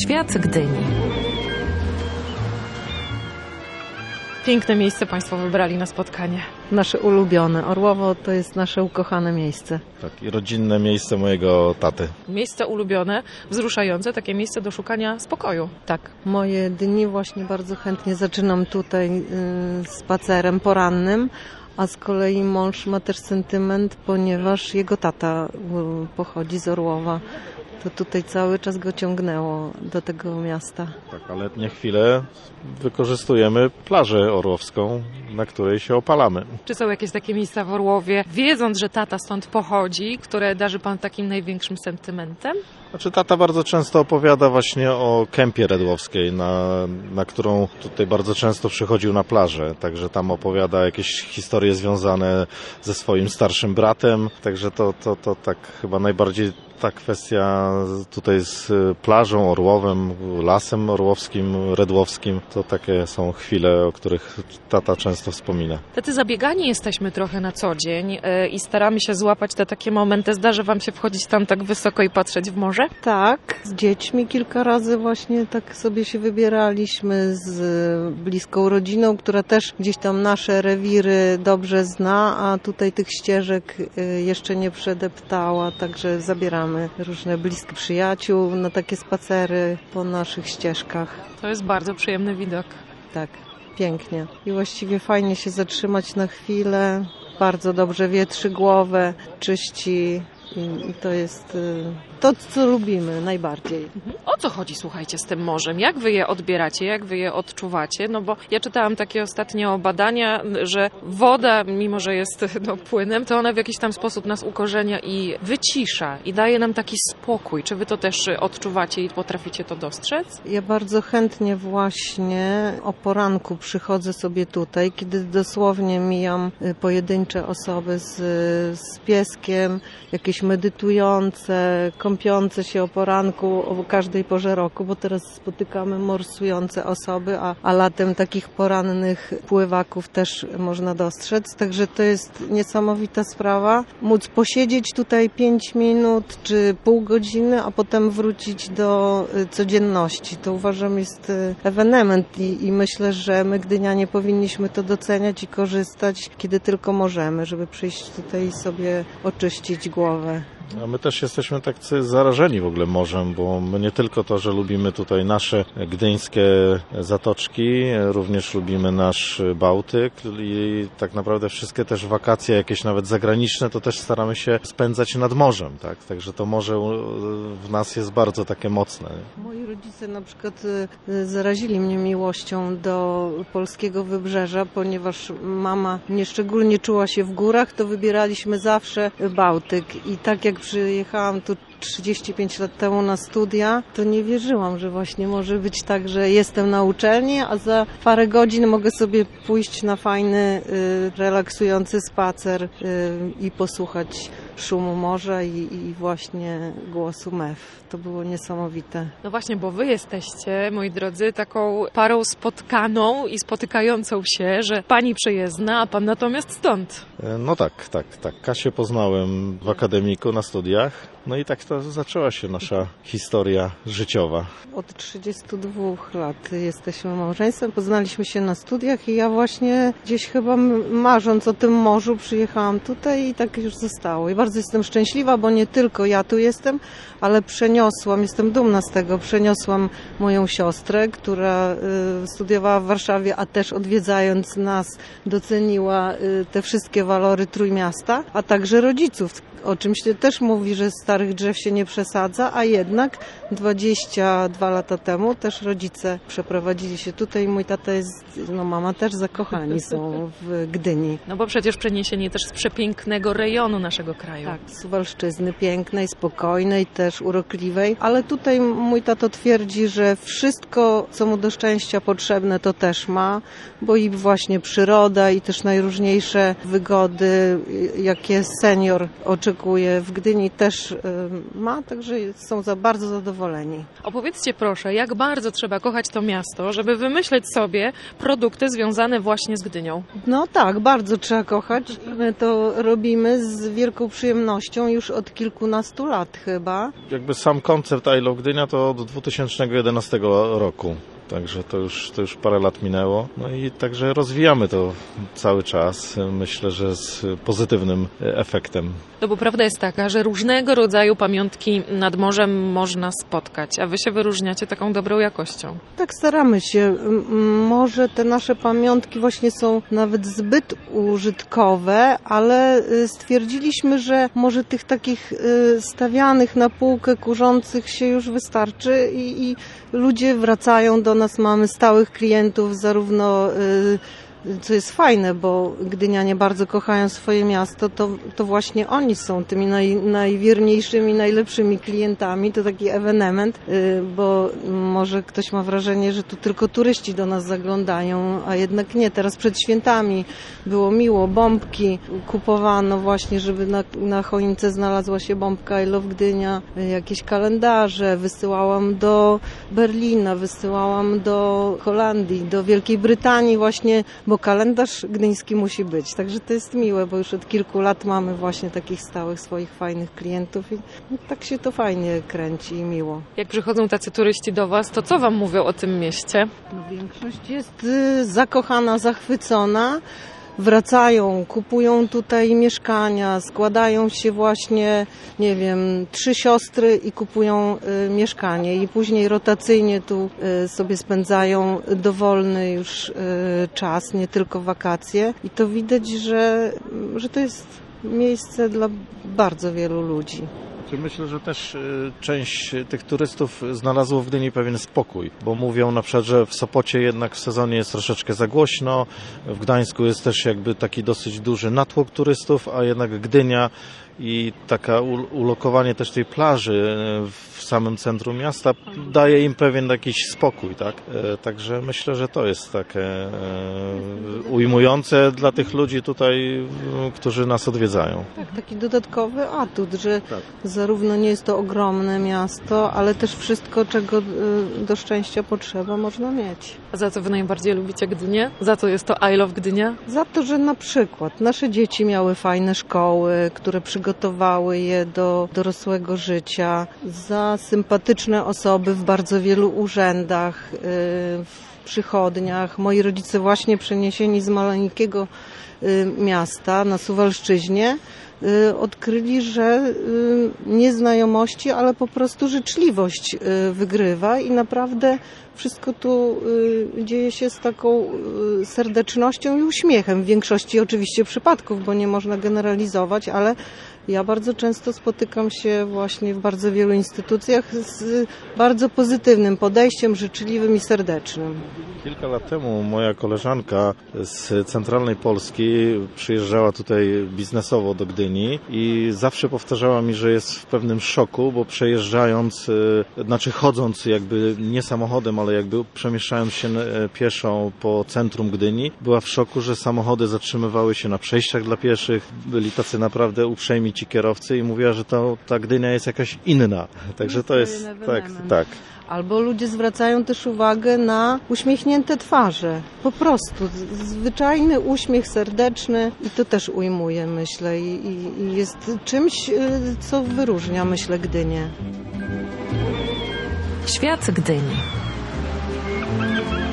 Świat Gdyni. Piękne miejsce Państwo wybrali na spotkanie. Nasze ulubione. Orłowo to jest nasze ukochane miejsce. Tak, i rodzinne miejsce mojego taty. Miejsce ulubione, wzruszające, takie miejsce do szukania spokoju. Tak, moje dni właśnie bardzo chętnie zaczynam tutaj spacerem porannym, a z kolei mąż ma też sentyment, ponieważ jego tata pochodzi z Orłowa. To tutaj cały czas go ciągnęło do tego miasta. Tak, a letnie chwile wykorzystujemy plażę orłowską, na której się opalamy. Czy są jakieś takie miejsca w Orłowie, wiedząc, że tata stąd pochodzi, które darzy Pan takim największym sentymentem? Znaczy tata bardzo często opowiada właśnie o kępie redłowskiej, na którą tutaj bardzo często przychodził na plażę. Także tam opowiada jakieś historie związane ze swoim starszym bratem. Także to tak chyba najbardziej ta kwestia tutaj z plażą, Orłowem, lasem orłowskim, redłowskim. To takie są chwile, o których tata często wspomina. Tacy zabiegani jesteśmy trochę na co dzień i staramy się złapać te takie momenty. Zdarzy Wam się wchodzić tam tak wysoko i patrzeć w morze? Tak, z dziećmi kilka razy właśnie tak sobie się wybieraliśmy z bliską rodziną, która też gdzieś tam nasze rewiry dobrze zna, a tutaj tych ścieżek jeszcze nie przedeptała, także zabieramy różne bliskie przyjaciół na takie spacery po naszych ścieżkach. To jest bardzo przyjemny widok. Tak, pięknie. I właściwie fajnie się zatrzymać na chwilę. Bardzo dobrze wietrzy głowę, czyści i to jest to, co lubimy najbardziej. O co chodzi, słuchajcie, z tym morzem? Jak wy je odbieracie? Jak wy je odczuwacie? No bo ja czytałam takie ostatnio badania, że woda, mimo że jest płynem, to ona w jakiś tam sposób nas ukorzenia i wycisza i daje nam taki spokój. Czy wy to też odczuwacie i potraficie to dostrzec? Ja bardzo chętnie właśnie o poranku przychodzę sobie tutaj, kiedy dosłownie mijam pojedyncze osoby z pieskiem, jakieś medytujące, kąpiące się o poranku o każdej porze roku, bo teraz spotykamy morsujące osoby, a latem takich porannych pływaków też można dostrzec. Także to jest niesamowita sprawa. Móc posiedzieć tutaj 5 minut czy pół godziny, a potem wrócić do codzienności. To uważam jest ewenement i myślę, że my Gdynianie powinniśmy to doceniać i korzystać, kiedy tylko możemy, żeby przyjść tutaj i sobie oczyścić głowę. A my też jesteśmy tak zarażeni w ogóle morzem, bo my nie tylko to, że lubimy tutaj nasze gdyńskie zatoczki, również lubimy nasz Bałtyk i tak naprawdę wszystkie też wakacje jakieś nawet zagraniczne, to też staramy się spędzać nad morzem, tak? Także to morze w nas jest bardzo takie mocne. Moi rodzice na przykład zarazili mnie miłością do polskiego wybrzeża, ponieważ mama nieszczególnie czuła się w górach, to wybieraliśmy zawsze Bałtyk i tak jak przyjechałam tu 35 lat temu na studia, to nie wierzyłam, że właśnie może być tak, że jestem na uczelni, a za parę godzin mogę sobie pójść na fajny, relaksujący spacer i posłuchać szumu morza i właśnie głosu mew. To było niesamowite. No właśnie, bo wy jesteście, moi drodzy, taką parą spotkaną i spotykającą się, że pani przyjezdna, a pan natomiast stąd. No tak. Kasię poznałem w akademiku na studiach. No i tak to zaczęła się nasza historia życiowa. Od 32 lat jesteśmy małżeństwem, poznaliśmy się na studiach i ja właśnie gdzieś chyba marząc o tym morzu przyjechałam tutaj i tak już zostało. I bardzo jestem szczęśliwa, bo nie tylko ja tu jestem, ale jestem dumna z tego, przeniosłam moją siostrę, która studiowała w Warszawie, a też odwiedzając nas doceniła te wszystkie walory Trójmiasta, a także rodziców, o czym się też mówi, że starych drzew się nie przesadza, a jednak 22 lata temu też rodzice przeprowadzili się tutaj. Mój tata jest, mama też zakochani są w Gdyni. No bo przecież przeniesieni też z przepięknego rejonu naszego kraju. Tak, z Suwalszczyzny pięknej, spokojnej, też urokliwej, ale tutaj mój tato twierdzi, że wszystko, co mu do szczęścia potrzebne, to też ma, bo i właśnie przyroda i też najróżniejsze wygody, jakie senior oczekuje oczekuje, w Gdyni też ma, także są bardzo zadowoleni. Opowiedzcie proszę, jak bardzo trzeba kochać to miasto, żeby wymyśleć sobie produkty związane właśnie z Gdynią. No tak, bardzo trzeba kochać. My to robimy z wielką przyjemnością już od kilkunastu lat chyba. Jakby sam koncept I Love Gdynia to od 2011 roku. Także to już parę lat minęło. No i także rozwijamy to cały czas. Myślę, że z pozytywnym efektem. No bo prawda jest taka, że różnego rodzaju pamiątki nad morzem można spotkać, a wy się wyróżniacie taką dobrą jakością. Tak staramy się. Może te nasze pamiątki właśnie są nawet zbyt użytkowe, ale stwierdziliśmy, że może tych takich stawianych na półkę, kurzących się już wystarczy i ludzie wracają do nas. Mamy stałych klientów zarówno co jest fajne, bo Gdynianie bardzo kochają swoje miasto, to właśnie oni są tymi najwierniejszymi, najlepszymi klientami. To taki ewenement, bo może ktoś ma wrażenie, że tu tylko turyści do nas zaglądają, a jednak nie. Teraz przed świętami było miło, bombki kupowano właśnie, żeby na choince znalazła się bombka I Love Gdynia, jakieś kalendarze, wysyłałam do Berlina, wysyłałam do Holandii, do Wielkiej Brytanii właśnie, bo kalendarz gdyński musi być. Także to jest miłe, bo już od kilku lat mamy właśnie takich stałych, swoich fajnych klientów i tak się to fajnie kręci i miło. Jak przychodzą tacy turyści do was, to co wam mówią o tym mieście? No, większość jest zakochana, zachwycona. Wracają, kupują tutaj mieszkania, składają się właśnie, nie wiem, 3 siostry i kupują mieszkanie i później rotacyjnie tu sobie spędzają dowolny już czas, nie tylko wakacje. I to widać, że to jest miejsce dla bardzo wielu ludzi. Myślę, że też część tych turystów znalazło w Gdyni pewien spokój, bo mówią na przykład, że w Sopocie jednak w sezonie jest troszeczkę za głośno, w Gdańsku jest też jakby taki dosyć duży natłok turystów, a jednak Gdynia i taka ulokowanie też tej plaży w samym centrum miasta daje im pewien jakiś spokój, tak? Także myślę, że to jest takie ujmujące dla tych ludzi tutaj, którzy nas odwiedzają. Tak, taki dodatkowy atut, że zarówno nie jest to ogromne miasto, ale też wszystko, czego do szczęścia potrzeba, można mieć. A za co wy najbardziej lubicie Gdynię? Za co jest to I Love Gdynia? Za to, że na przykład nasze dzieci miały fajne szkoły, które przygotowały je do dorosłego życia, za sympatyczne osoby w bardzo wielu urzędach, w przychodniach. Moi rodzice właśnie przeniesieni z maleńkiego miasta na Suwalszczyźnie odkryli, że nie znajomości, ale po prostu życzliwość wygrywa i naprawdę wszystko tu dzieje się z taką serdecznością i uśmiechem. W większości oczywiście przypadków, bo nie można generalizować, ale ja bardzo często spotykam się właśnie w bardzo wielu instytucjach z bardzo pozytywnym podejściem, życzliwym i serdecznym. Kilka lat temu moja koleżanka z centralnej Polski przyjeżdżała tutaj biznesowo do Gdyni i zawsze powtarzała mi, że jest w pewnym szoku, bo przejeżdżając, chodząc jakby nie samochodem, ale jakby przemieszczając się pieszo po centrum Gdyni, była w szoku, że samochody zatrzymywały się na przejściach dla pieszych, byli tacy naprawdę uprzejmi ci kierowcy i mówiła, że ta Gdynia jest jakaś inna. Także to jest tak. Albo ludzie zwracają też uwagę na uśmiechnięte twarze. Po prostu zwyczajny uśmiech serdeczny i to też ujmuje, myślę, i jest czymś, co wyróżnia, myślę, Gdynię. Świat Gdyni.